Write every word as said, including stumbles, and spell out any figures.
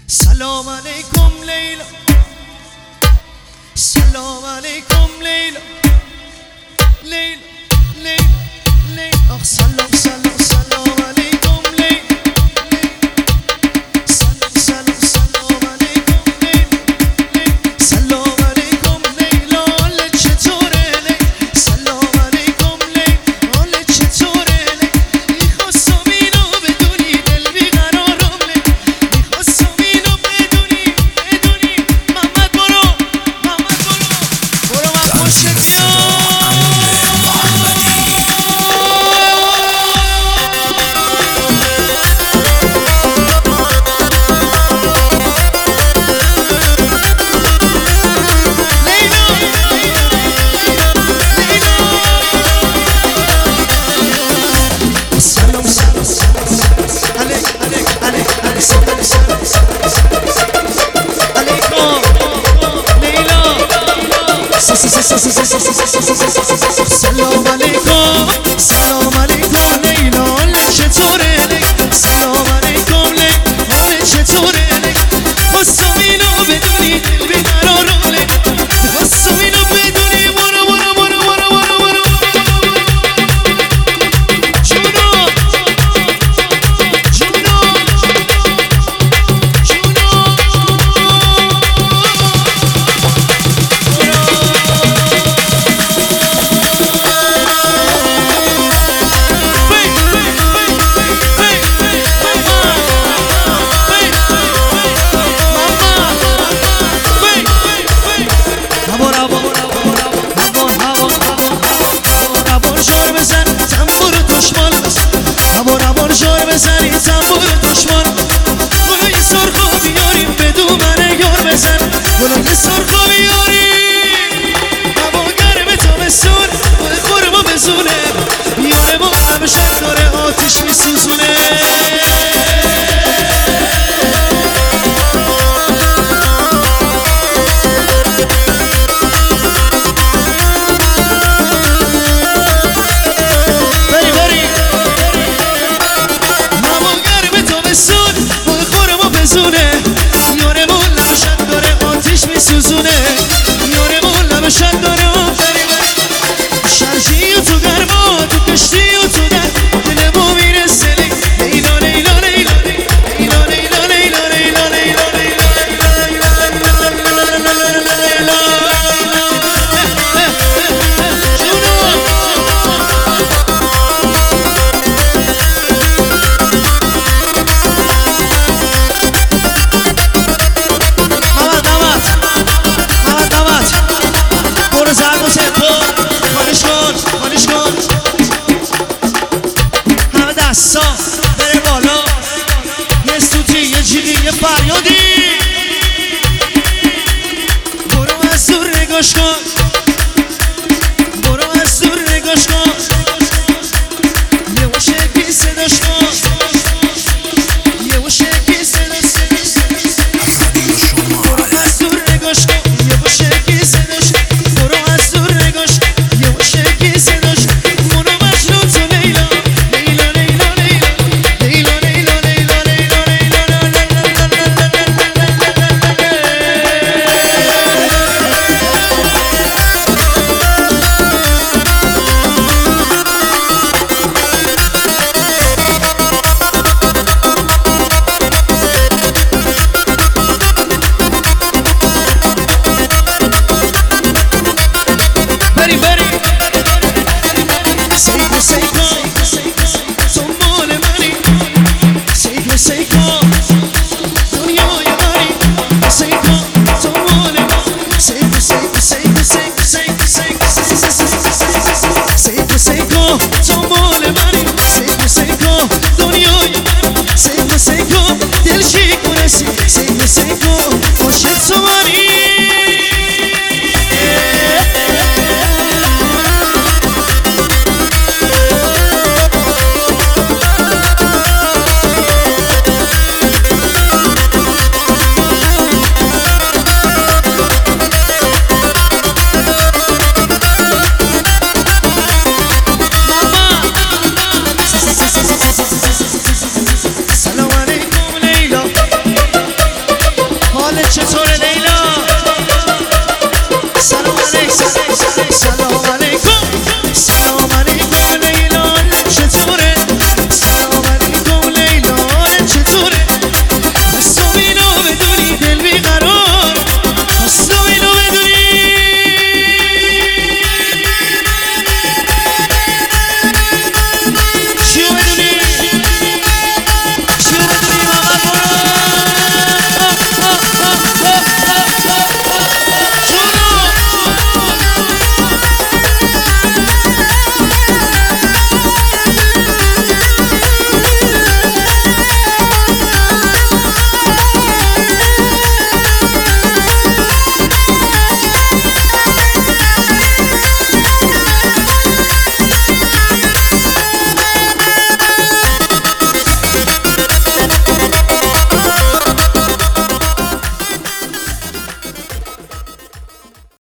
سلام علیکم لیلا، سلام علیکم لیلا، لیلا لیلا لیلا. آخ سلام سلام سلام علیکم لیلا، سلام سلام سلام علیکم لیلا، سلام علیکم لیلا. حالت چطوره لیلا؟ سلام علیکم لیلا، حالت چطوره لیلا؟ میخواستم اینو بدونی دل بیقرارم لیلا، میخواستم اینو بدونی بدونی. محمد برو، محمد برو برو، من خوشت میاد. سلام علیکم، سلام علیکم لیلا، حالت چطوره لیلا؟ سلام علیکم لیلا، حالت چطوره لیلا؟ خواستم اینو بدونی دل بیقرارم لیلا، خواستم اینو بدونی. برو برو برو برو برو برو جونو جونو بزنی تنبور دشمن. گلو یه سرخو بیاریم بدون من یار بزن، گلو یه سرخو بیاریم. هوا گرمه تابستون گل خورمو بزونه، یارمون همیشه داره آتیش میسوزونه. یارمون لبشن داره آتیش میسوزونه، یارمون لبشن داره آفری شرجی و تو گرما تو کشتی و تو در دلمو میرسه لیلا لیلا لیلا لیلا لیلا لیلا لیلا لیلا لیلا. دستا بره بالا، یه سوتی یه جیغی یه فریادی. برو از دور نگاش کن.